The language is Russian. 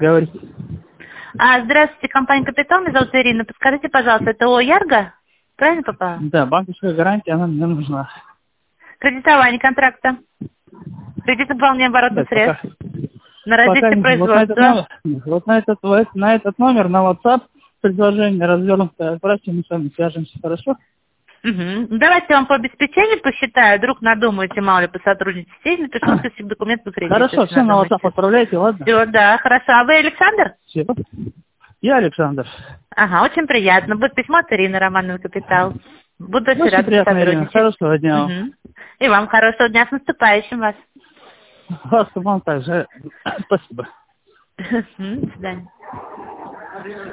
Говорите. Здравствуйте, компания «Капитал», меня зовут Ирина. Подскажите, пожалуйста, это ООО «Ярго»? Правильно попала? Да, банковская гарантия, она мне нужна. Кредитование контракта. Кредит выполнения оборотных Так, пока. средств. На Пока развитие вот производства. на этот номер, на WhatsApp предложение развернутое отправьте, мы с вами свяжемся, хорошо? Угу. Давайте я вам по обеспечению посчитаю. Вдруг надумаете, мало ли, посотрудничать с ней, напишу список документов по кредиту. Хорошо, все на WhatsApp отправляйте, ладно? Все, да, хорошо. А вы Александр? Все. Я Александр. Ага, очень приятно. Будет письмо от Ирины Романовой «Капитал». Буду очень Очень рада приятно, Ирина. сотрудничать. Хорошего дня вам. Угу. И вам хорошего дня, с наступающим вас. Вас вам также. Спасибо. До свидания.